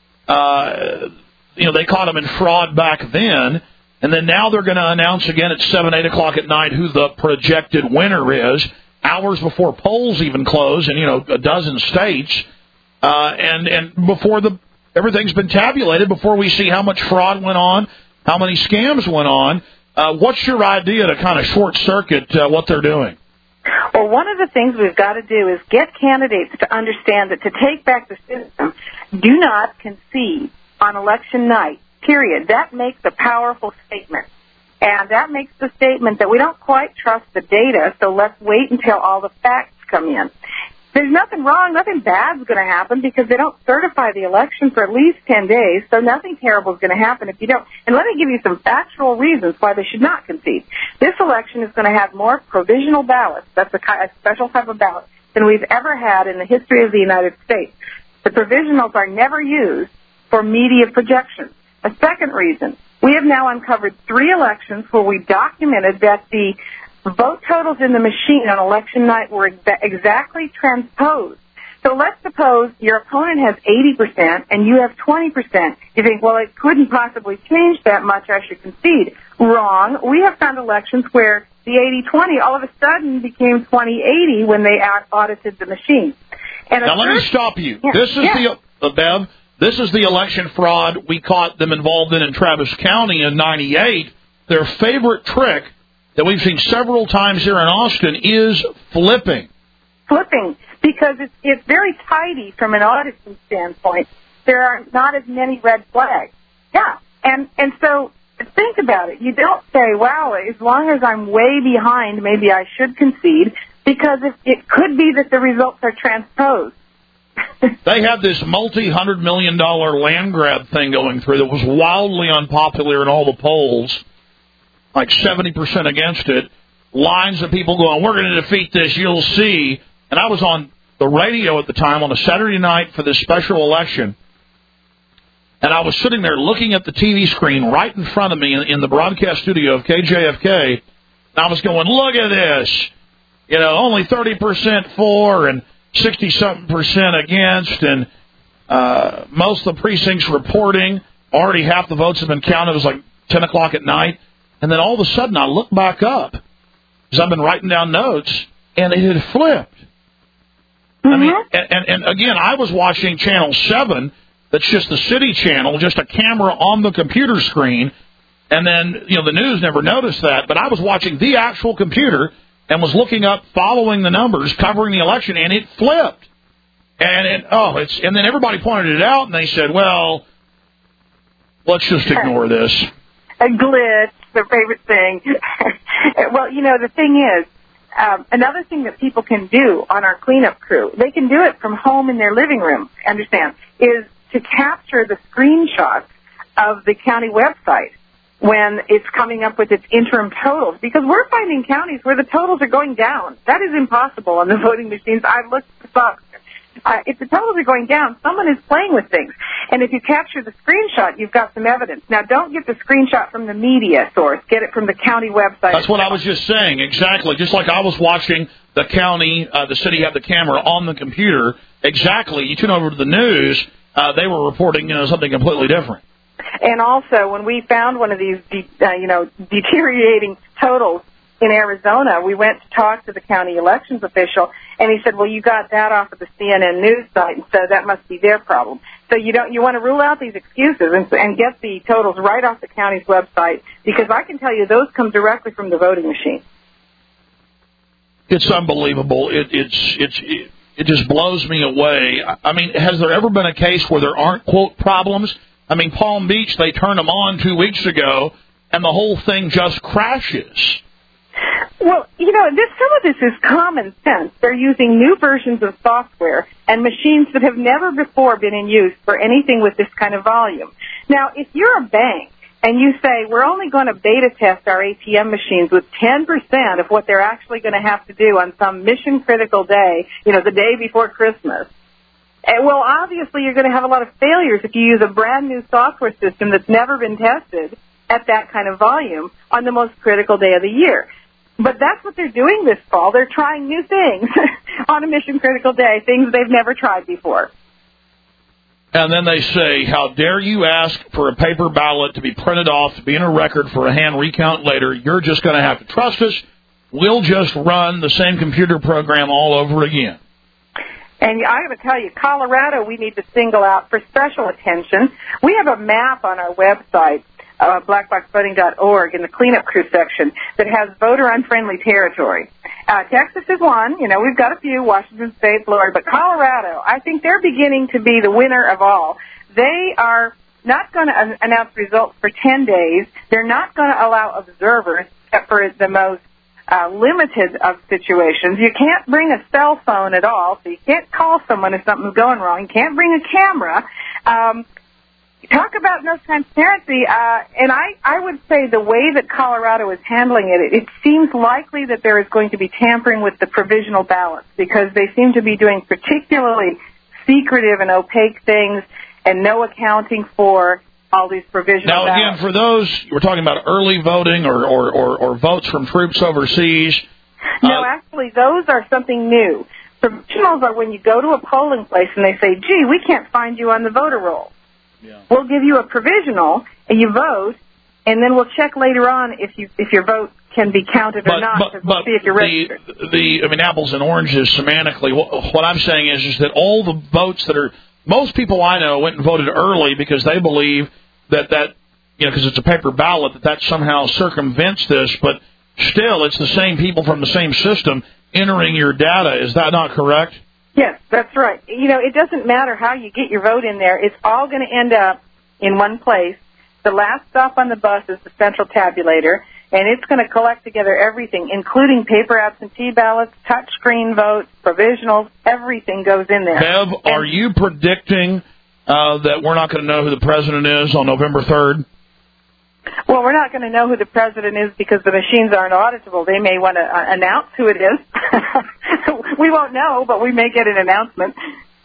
Uh, you know, they caught them in fraud back then. And then now they're going to announce again at seven, eight o'clock at night who the projected winner is, hours before polls even close in, you know, a dozen states. Uh, and, and before the everything's been tabulated, before we see how much fraud went on, how many scams went on. Uh, what's your idea to kind of short-circuit uh, what they're doing? Well, one of the things we've got to do is get candidates to understand that to take back the system, do not concede on election night, period. That makes a powerful statement. And that makes the statement that we don't quite trust the data, so let's wait until all the facts come in. There's nothing wrong, nothing bad's going to happen because they don't certify the election for at least ten days, so nothing terrible is going to happen if you don't. And let me give you some factual reasons why they should not concede. This election is going to have more provisional ballots, that's a, a special type of ballot, than we've ever had in the history of the United States. The provisionals are never used for media projections. A second reason, we have now uncovered three elections where we documented that the vote totals in the machine on election night were exa- exactly transposed. So let's suppose your opponent has eighty percent and you have twenty percent. You think, well, it couldn't possibly change that much, I should concede. Wrong. We have found elections where the eighty twenty all of a sudden became twenty eighty when they audited the machine. And now, let me stop you. Yeah, this is yeah. the, uh, Bev, this is the election fraud we caught them involved in in Travis County in ninety-eight. Their favorite trick that we've seen several times here in Austin is flipping. Flipping, because it's, it's very tidy from an auditing standpoint. There are not as many red flags. Yeah, and, and so think about it. You don't say, wow, as long as I'm way behind, maybe I should concede, because it, it could be that the results are transposed. They had this multi-hundred million dollar land grab thing going through that was wildly unpopular in all the polls. Like seventy percent against it, lines of people going, we're going to defeat this, you'll see. And I was on the radio at the time on a Saturday night for this special election, and I was sitting there looking at the T V screen right in front of me in, in the broadcast studio of K J F K, and I was going, look at this. You know, only thirty percent for and sixty-something percent against, and uh, most of the precincts reporting. Already half the votes have been counted. It was like ten o'clock at night. And then all of a sudden, I look back up, because I've been writing down notes, and it had flipped. Mm-hmm. I mean, and, and, and again, I was watching Channel seven, that's just the city channel, just a camera on the computer screen, and then, you know, the news never noticed that, but I was watching the actual computer and was looking up, following the numbers, covering the election, and it flipped. And, it, oh, it's, and then everybody pointed it out, and they said, well, let's just ignore this. A glitch, their favorite thing. Well, you know, the thing is, um, another thing that people can do on our cleanup crew, they can do it from home in their living room, understand, is to capture the screenshots of the county website when it's coming up with its interim totals, because we're finding counties where the totals are going down. That is impossible on the voting machines. I've looked this up. Uh, if the totals are going down, someone is playing with things. And if you capture the screenshot, you've got some evidence. Now, don't get the screenshot from the media source. Get it from the county website. That's what I was just saying, exactly. Just like I was watching the county, uh, the city had the camera on the computer. Exactly. You tune over to the news, uh, they were reporting, you know, something completely different. And also, when we found one of these, de- uh, you know, deteriorating totals in Arizona, we went to talk to the county elections official, and he said, well, you got that off of the C N N news site, and so that must be their problem. So you don't, you want to rule out these excuses and, and get the totals right off the county's website, because I can tell you those come directly from the voting machine. It's unbelievable. It, it's, it's, it, it just blows me away. I mean, has there ever been a case where there aren't, quote, problems? I mean, Palm Beach, they turned them on two weeks ago, and the whole thing just crashes. Well, you know, this, some of this is common sense. They're using new versions of software and machines that have never before been in use for anything with this kind of volume. Now, if you're a bank and you say, we're only going to beta test our A T M machines with ten percent of what they're actually going to have to do on some mission-critical day, you know, the day before Christmas. And, well, obviously you're going to have a lot of failures if you use a brand-new software system that's never been tested at that kind of volume on the most critical day of the year. But that's what they're doing this fall. They're trying new things on a mission-critical day, things they've never tried before. And then they say, how dare you ask for a paper ballot to be printed off, to be in a record for a hand recount later. You're just going to have to trust us. We'll just run the same computer program all over again. And I got to tell you, Colorado, we need to single out for special attention. We have a map on our website, uh, black box voting dot org, in the cleanup crew section that has voter-unfriendly territory. Uh, Texas is one. You know, we've got a few, Washington State, Florida. But Colorado, I think they're beginning to be the winner of all. They are not going to announce results for ten days. They're not going to allow observers, except for the most uh, limited of situations. You can't bring a cell phone at all, so you can't call someone if something's going wrong. You can't bring a camera. Um, talk about no transparency, uh, and I, I would say the way that Colorado is handling it, it, it seems likely that there is going to be tampering with the provisional ballots because they seem to be doing particularly secretive and opaque things and no accounting for all these provisional now, ballots. Now, again, for those, we're talking about early voting or, or, or, or votes from troops overseas. No, uh, actually, those are something new. Provisionals are when you go to a polling place and they say, gee, we can't find you on the voter roll. Yeah. We'll give you a provisional, and you vote, and then we'll check later on if you if your vote can be counted but, or not, but, because we'll but see if you're the, registered. The, I mean, apples and oranges semantically. What, what I'm saying is, is that all the votes that are, most people I know went and voted early because they believe that that, you know, because it's a paper ballot, that that somehow circumvents this, but still, it's the same people from the same system entering your data. Is that not correct? Yes, that's right. You know, it doesn't matter how you get your vote in there. It's all going to end up in one place. The last stop on the bus is the central tabulator, and it's going to collect together everything, including paper absentee ballots, touchscreen votes, provisionals, everything goes in there. Bev, and are you predicting uh, that we're not going to know who the president is on November third? Well, we're not going to know who the president is because the machines aren't auditable. They may want to uh, announce who it is. We won't know, but we may get an announcement.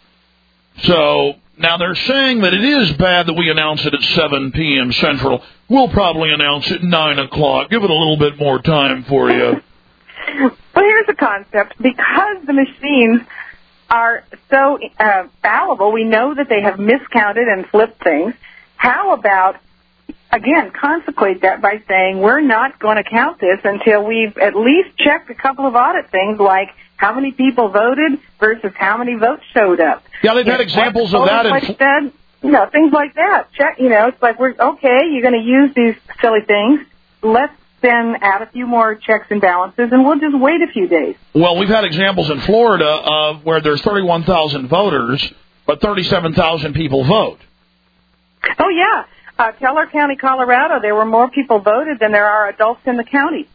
So now they're saying that it is bad that we announce it at seven p.m. Central. We'll probably announce it at nine o'clock. Give it a little bit more time for you. Well, here's the concept. Because the machines are so uh, fallible, we know that they have miscounted and flipped things. How about, again, consequate that by saying we're not going to count this until we've at least checked a couple of audit things like how many people voted versus how many votes showed up. Yeah, they've had examples of that. Like that, you know, things like that. Check, you know, it's like, we're okay, you're going to use these silly things. Let's then add a few more checks and balances, and we'll just wait a few days. Well, we've had examples in Florida of where there's thirty-one thousand voters, but thirty-seven thousand people vote. Oh, yeah. Uh, Teller County, Colorado, there were more people voted than there are adults in the county.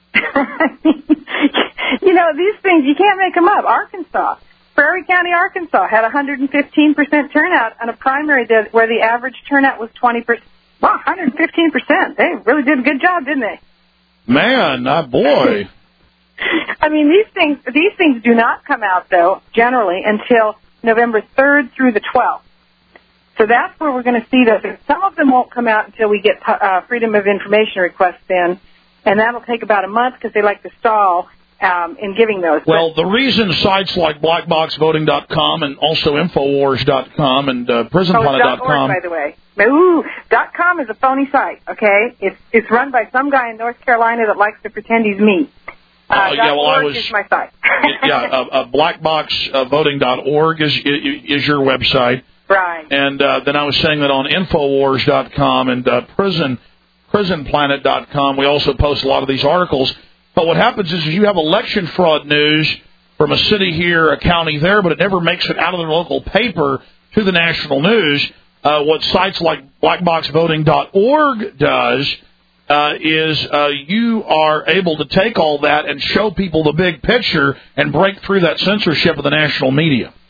You know, these things, you can't make them up. Arkansas, Prairie County, Arkansas, had one hundred fifteen percent turnout on a primary that, where the average turnout was twenty percent. Wow, one hundred fifteen percent. They really did a good job, didn't they? Man, that boy. I mean, these things, these things do not come out, though, generally, until November third through the twelfth. So that's where we're going to see those. Some of them won't come out until we get uh, Freedom of Information requests in, and that'll take about a month because they like to stall um, in giving those. Well, but, the reason sites like black box voting dot com and also infowars dot com and uh, prison planet dot com. Oh, by the way. Ooh, dot .com is a phony site, okay? It's it's run by some guy in North Carolina that likes to pretend he's me. Uh, uh, yeah, well, I was. Is my site. yeah, uh, uh, black box voting dot org is is your website. Right. And uh, then I was saying that on infowars dot com and uh, prison prison planet dot com, we also post a lot of these articles. But what happens is you have election fraud news from a city here, a county there, but it never makes it out of the local paper to the national news. Uh, what sites like black box voting dot org does uh, is uh, you are able to take all that and show people the big picture and break through that censorship of the national media.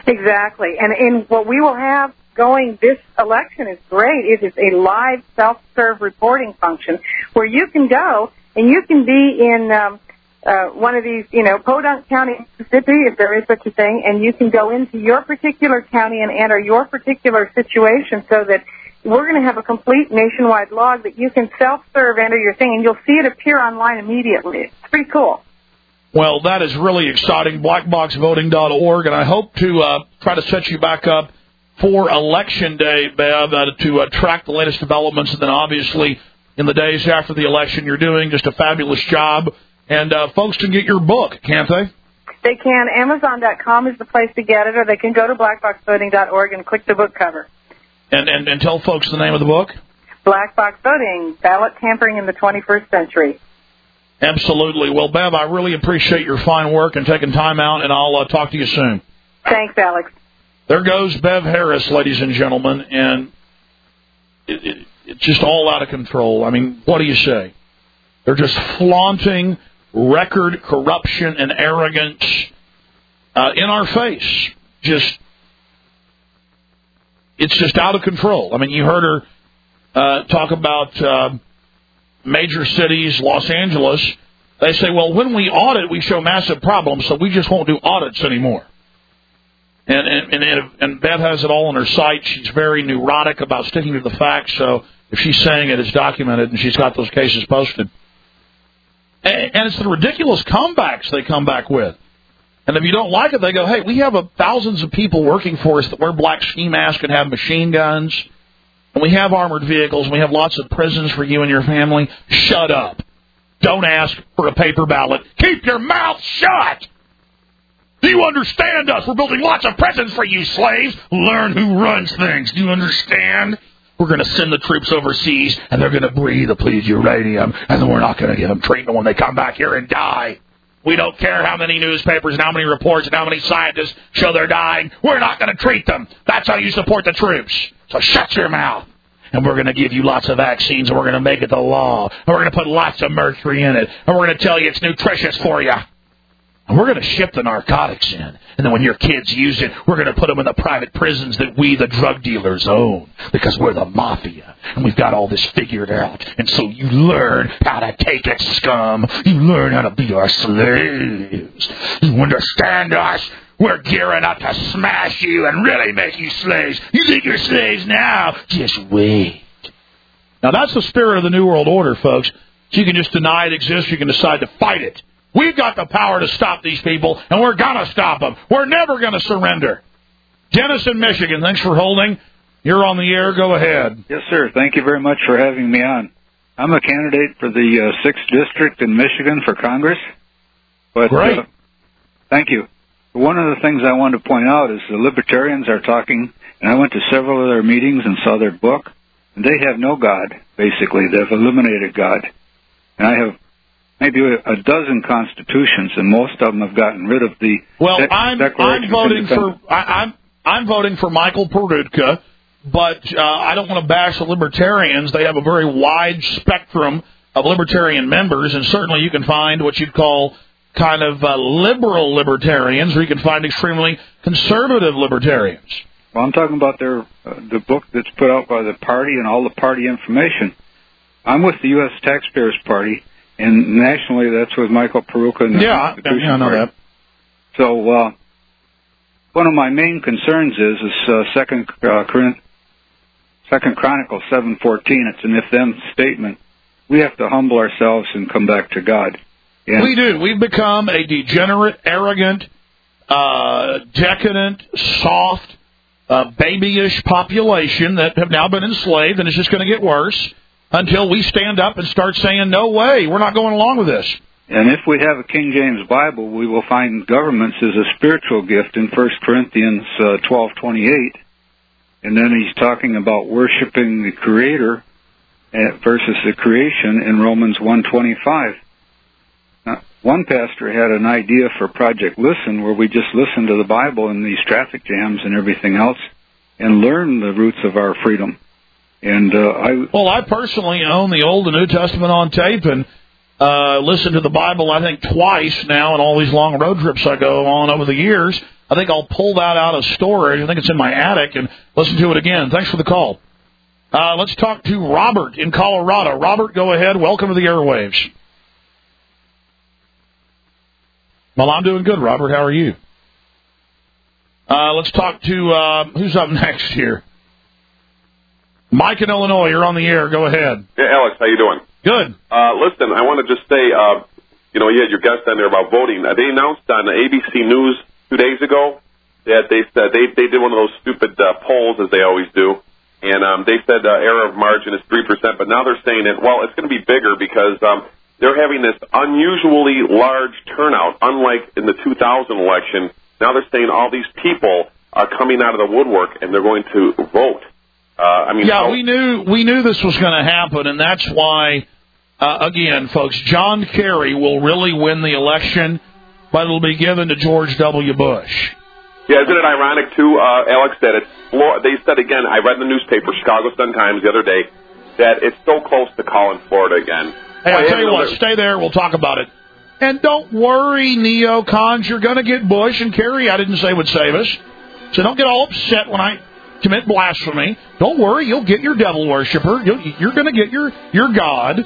Exactly. And in what we will have going this election is great. It is a live self-serve reporting function where you can go and you can be in um, uh, one of these, you know, Podunk County, Mississippi, if there is such a thing, and you can go into your particular county and enter your particular situation so that we're going to have a complete nationwide log that you can self-serve, enter your thing, and you'll see it appear online immediately. It's pretty cool. Well, that is really exciting, black box voting dot org, and I hope to uh, try to set you back up for Election Day, Bev, uh, to uh, track the latest developments, and then obviously in the days after the election, you're doing just a fabulous job. And uh, folks can get your book, can't they? They can. Amazon dot com is the place to get it, or they can go to black box voting dot org and click the book cover. And, and, and tell folks the name of the book? Black Box Voting, Ballot Tampering in the twenty-first Century. Absolutely. Well, Bev, I really appreciate your fine work and taking time out, and I'll uh, talk to you soon. Thanks, Alex. There goes Bev Harris, ladies and gentlemen, and it, it, it's just all out of control. I mean, what do you say? They're just flaunting record corruption and arrogance uh, in our face. Just, it's just out of control. I mean, you heard her uh, talk about uh, major cities, Los Angeles. They say, well, when we audit, we show massive problems, so we just won't do audits anymore. And, and, and, and Bev has it all on her site. She's very neurotic about sticking to the facts, so if she's saying it, it's documented, and she's got those cases posted. And, and it's the ridiculous comebacks they come back with. And if you don't like it, they go, hey, we have a, thousands of people working for us that wear black ski masks and have machine guns, and we have armored vehicles, and we have lots of prisons for you and your family. Shut up. Don't ask for a paper ballot. Keep your mouth shut. Do you understand us? We're building lots of prisons for you slaves. Learn who runs things. Do you understand? We're going to send the troops overseas, and they're going to breathe depleted uranium, and then we're not going to give them treatment when they come back here and die. We don't care how many newspapers and how many reports and how many scientists show they're dying. We're not going to treat them. That's how you support the troops. So shut your mouth. And we're going to give you lots of vaccines, and we're going to make it the law. And we're going to put lots of mercury in it. And we're going to tell you it's nutritious for you. And we're going to ship the narcotics in. And then when your kids use it, we're going to put them in the private prisons that we, the drug dealers, own. Because we're the mafia. And we've got all this figured out. And so you learn how to take it, scum. You learn how to be our slaves. You understand us? We're gearing up to smash you and really make you slaves. You think you're slaves now? Just wait. Now, that's the spirit of the New World Order, folks. So you can just deny it exists. You can decide to fight it. We've got the power to stop these people, and we're going to stop them. We're never going to surrender. Dennis in Michigan, thanks for holding. You're on the air. Go ahead. Yes, sir. Thank you very much for having me on. I'm a candidate for the uh, sixth District in Michigan for Congress. But, Great. Uh, thank you. One of the things I wanted to point out is the libertarians are talking, and I went to several of their meetings and saw their book, and they have no God, basically. They've eliminated God. And I have maybe a dozen constitutions, and most of them have gotten rid of the well. de- I'm I'm voting for I, I'm I'm voting for Michael Perutka, but uh, I don't want to bash the libertarians. They have a very wide spectrum of libertarian members, and certainly you can find what you'd call kind of uh, liberal libertarians, or you can find extremely conservative libertarians. Well, I'm talking about their uh, the book that's put out by the party and all the party information. I'm with the U S Taxpayers Party. And nationally, that's with Michael Perutka and the yeah, Constitution yeah, I know Party. that. So uh, one of my main concerns is is uh, Second uh, Second Chronicles seven fourteen. It's an if-then statement. We have to humble ourselves and come back to God. And we do. We've become a degenerate, arrogant, uh, decadent, soft, uh, babyish population that have now been enslaved, and it's just going to get worse until we stand up and start saying, no way, we're not going along with this. And if we have a King James Bible, we will find governments as a spiritual gift in First Corinthians uh, twelve twenty-eight. And then he's talking about worshiping the Creator versus the creation in Romans one twenty-five. Now, one pastor had an idea for Project Listen, where we just listen to the Bible in these traffic jams and everything else and learn the roots of our freedom. And uh, I well, I personally own the Old and New Testament on tape, and uh, listen to the Bible, I think, twice now, in all these long road trips I go on over the years. I think I'll pull that out of storage. I think it's in my attic, and listen to it again. Thanks for the call. Uh, let's talk to Robert in Colorado. Robert, go ahead. Welcome to the airwaves. Well, I'm doing good, Robert. How are you? Uh, let's talk to, uh, who's up next here? Mike in Illinois, you're on the air. Go ahead. Yeah, Alex, how you doing? Good. Uh, listen, I want to just say, uh, you know, you had your guest on there about voting. Uh, they announced on A B C News two days ago that they said they, they did one of those stupid uh, polls, as they always do, and um, they said uh, error of margin is three percent, but now they're saying that, well, it's going to be bigger because um, they're having this unusually large turnout, unlike in the two thousand election. Now they're saying all these people are coming out of the woodwork and they're going to vote. Uh, I mean, yeah, how- we knew we knew this was going to happen, and that's why, uh, again, folks, John Kerry will really win the election, but it'll be given to George W. Bush. Yeah, isn't it ironic, too, uh, Alex, that it's, they said again, I read in the newspaper, Chicago Sun-Times the other day, that it's so close to calling Florida again. Hey, I'll Well, tell you yeah, what, stay there, we'll talk about it. And don't worry, neocons, you're going to get Bush and Kerry, I didn't say would save us. So don't get all upset when I commit blasphemy. Don't worry, you'll get your devil worshiper. You'll, you're going to get your, your God.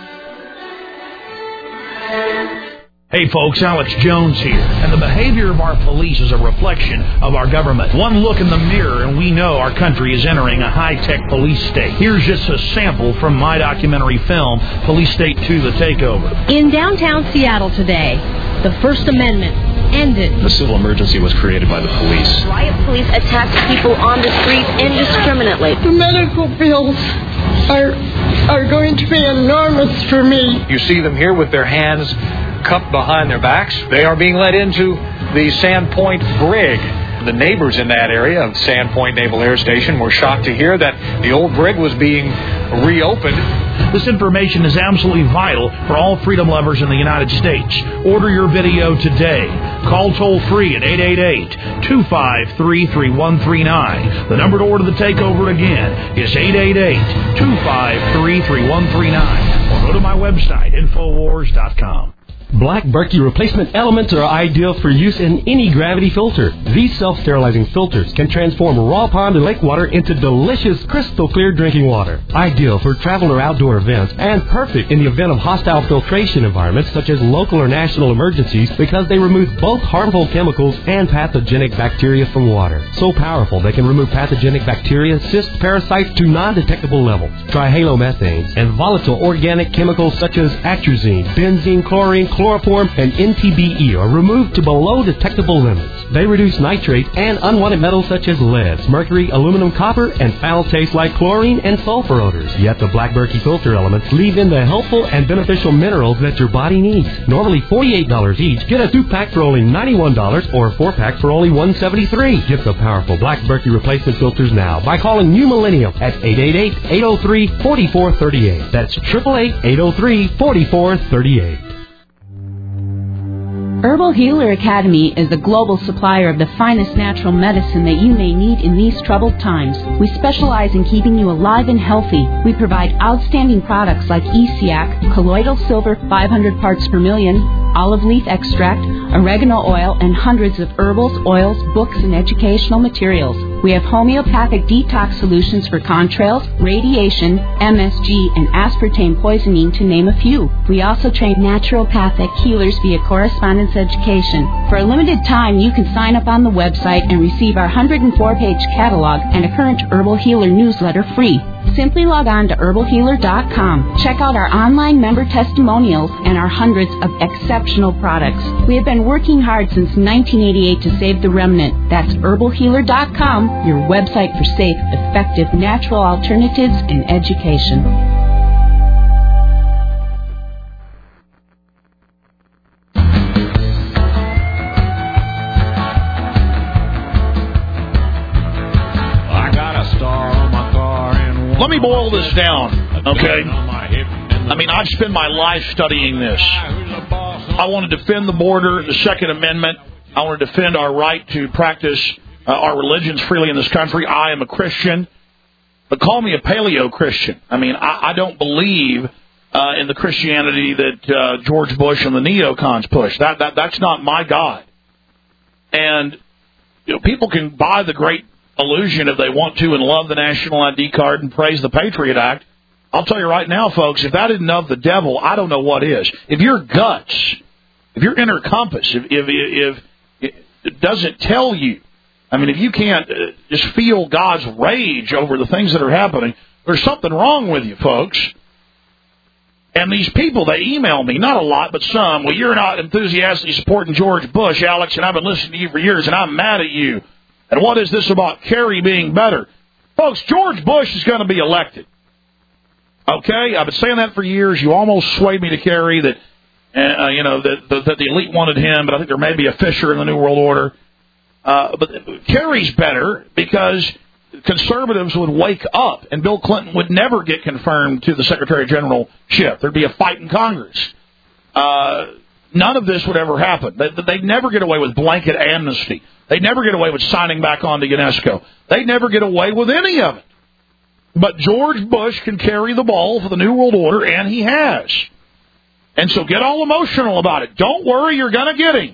Hey folks, Alex Jones here, and the behavior of our police is a reflection of our government. One look in the mirror and we know our country is entering a high-tech police state. Here's just a sample from my documentary film, Police State two, The Takeover. In downtown Seattle today, the First Amendment ended. The civil emergency was created by the police. Riot police attacked people on the streets indiscriminately. The medical bills are are going to be enormous for me. You see them here with their hands cupped behind their backs. They are being led into the Sandpoint Brig. The neighbors in that area of Sandpoint Naval Air Station were shocked to hear that the old brig was being reopened. This information is absolutely vital for all freedom lovers in the United States. Order your video today. Call toll-free at eight eight eight, two five three, three one three nine. The number to order the takeover again is eight eight eight, two five three, three one three nine. Or go to my website, infowars dot com. Black Berkey replacement elements are ideal for use in any gravity filter. These self-sterilizing filters can transform raw pond and lake water into delicious, crystal clear drinking water. Ideal for travel or outdoor events, and perfect in the event of hostile filtration environments such as local or national emergencies because they remove both harmful chemicals and pathogenic bacteria from water. So powerful they can remove pathogenic bacteria, cysts, parasites to non-detectable levels. Trihalomethanes and volatile organic chemicals such as atrazine, benzene, chlorine, chloroform, and N T B E are removed to below detectable limits. They reduce nitrate and unwanted metals such as lead, mercury, aluminum, copper, and foul taste like chlorine and sulfur odors. Yet the Black Berkey filter elements leave in the helpful and beneficial minerals that your body needs. Normally forty-eight dollars each, get a two-pack for only ninety-one dollars or a four-pack for only one hundred seventy-three dollars. Get the powerful Black Berkey replacement filters now by calling New Millennium at eight eight eight, eight oh three, four four three eight. That's eight eight eight, eight oh three, four four three eight. Herbal Healer Academy is the global supplier of the finest natural medicine that you may need in these troubled times. We specialize in keeping you alive and healthy. We provide outstanding products like E C A C, colloidal silver five hundred parts per million, olive leaf extract, oregano oil, and hundreds of herbals, oils, books, and educational materials. We have homeopathic detox solutions for contrails, radiation, M S G, and aspartame poisoning, to name a few. We also train naturopathic healers via correspondence education. For a limited time, you can sign up on the website and receive our one hundred four page catalog and a current Herbal Healer newsletter free. Simply log on to herbal healer dot com. Check out our online member testimonials and our hundreds of exceptional products. We have been working hard since nineteen eighty-eight to save the remnant. That's herbal healer dot com, your website for safe, effective, natural alternatives and education. Let me boil this down, okay? I mean, I've spent my life studying this. I want to defend the border, the Second Amendment. I want to defend our right to practice uh, our religions freely in this country. I am a Christian, but call me a paleo-Christian. I mean, I, I don't believe uh, in the Christianity that uh, George Bush and the neocons push. That, that That's not my God. And you know, people can buy the great illusion if they want to and love the National I D card and praise the Patriot Act. I'll tell you right now, folks, if that isn't of the devil, I don't know what is. If your guts, if your inner compass, if, if, if it doesn't tell you, I mean, if you can't uh, just feel God's rage over the things that are happening, there's something wrong with you, folks. And these people, they email me, not a lot, but some. Well, you're not enthusiastically supporting George Bush, Alex, and I've been listening to you for years, and I'm mad at you. And what is this about Kerry being better? Folks, George Bush is going to be elected. Okay? I've been saying that for years. You almost swayed me to Kerry that, uh, you know, that, that, that the elite wanted him, but I think there may be a Fisher in the New World Order. Uh, but Kerry's better because conservatives would wake up, and Bill Clinton would never get confirmed to the Secretary Generalship. There'd be a fight in Congress. Uh, none of this would ever happen. They, they'd never get away with blanket amnesty. They'd never get away with signing back on to UNESCO. They'd never get away with any of it. But George Bush can carry the ball for the New World Order, and he has. And so get all emotional about it. Don't worry, you're going to get him.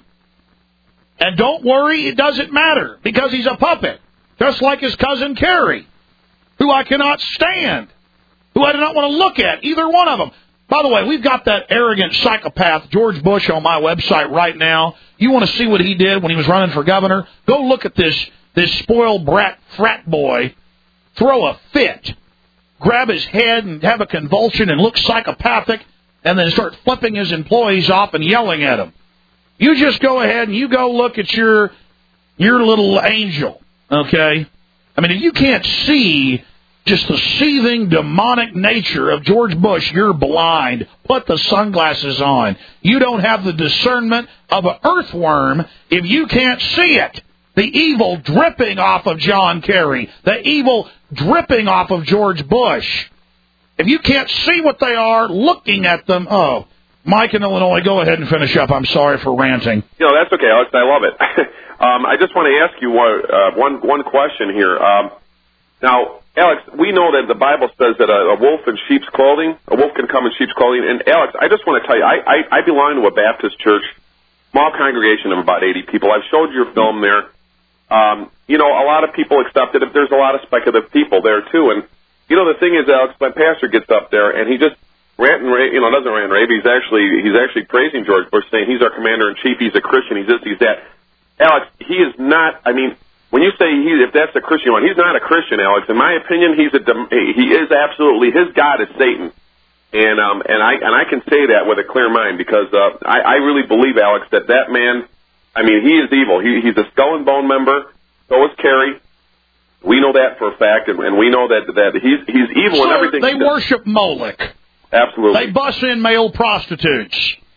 And don't worry, it doesn't matter, because he's a puppet. Just like his cousin Kerry, who I cannot stand, who I do not want to look at, either one of them. By the way, we've got that arrogant psychopath, George Bush, on my website right now. You want to see what he did when he was running for governor? Go look at this, this spoiled brat frat boy throw a fit, grab his head and have a convulsion and look psychopathic, and then start flipping his employees off and yelling at them. You just go ahead and you go look at your your little angel. Okay? I mean, if you can't see just the seething, demonic nature of George Bush, you're blind. Put the sunglasses on. You don't have the discernment of an earthworm if you can't see it. The evil dripping off of John Kerry. The evil dripping off of George Bush. If you can't see what they are looking at them, oh, Mike in Illinois, go ahead and finish up. I'm sorry for ranting. You know, that's okay, Alex. I love it. Um, I just want to ask you one, uh, one, one question here. Um, now, Alex, we know that the Bible says that a, a wolf in sheep's clothing, a wolf can come in sheep's clothing. And, Alex, I just want to tell you, I, I, I belong to a Baptist church, small congregation of about eighty people. I've showed your film there. Um, you know, a lot of people accept it. There's a lot of speculative people there, too. And, you know, the thing is, Alex, my pastor gets up there, and he just rant and rave, you know, doesn't rant and rave. He's actually, he's actually praising George Bush, saying he's our commander-in-chief, he's a Christian, he's this, he's that. Alex, he is not, I mean, when you say he, if that's a Christian one, he's not a Christian, Alex. In my opinion, he's a, he is absolutely, his God is Satan. And, um, and I, and I can say that with a clear mind because, uh, I, I really believe, Alex, that that man, I mean, he is evil. He, he's a Skull and Bone member. So is Kerry. We know that for a fact, and, and we know that, that he's, he's evil Sir, in everything they he does. worship Moloch. Absolutely. They bus in male prostitutes.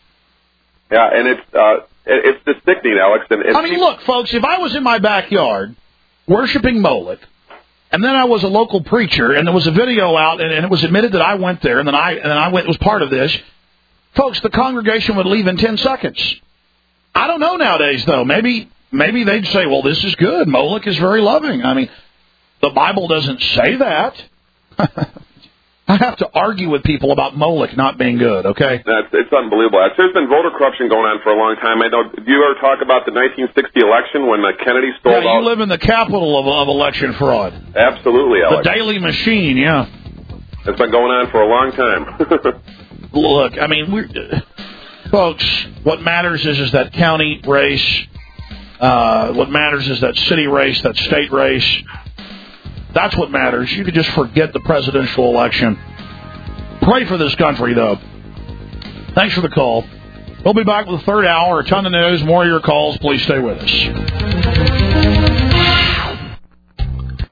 Yeah, and it's, uh, it's disgusting, Alex. And, and I mean, look, folks, if I was in my backyard worshiping Moloch, and then I was a local preacher, and there was a video out, and, and it was admitted that I went there, and then I and then I went was part of this, folks, the congregation would leave in ten seconds. I don't know nowadays, though. Maybe maybe they'd say, well, this is good. Moloch is very loving. I mean, the Bible doesn't say that. I have to argue with people about Moloch not being good, okay? That's, it's unbelievable. There's been voter corruption going on for a long time. I know. Do you ever talk about the nineteen sixty election when uh, Kennedy stole yeah, out? You live in the capital of, of election fraud. Absolutely, Alex. The Daily Machine, yeah. It's been going on for a long time. Look, I mean, we're, uh, folks, what matters is, is that county race. Uh, what matters is that city race, that state race. That's what matters. You could just forget the presidential election. Pray for this country, though. Thanks for the call. We'll be back with the third hour, a ton of news, more of your calls. Please stay with us.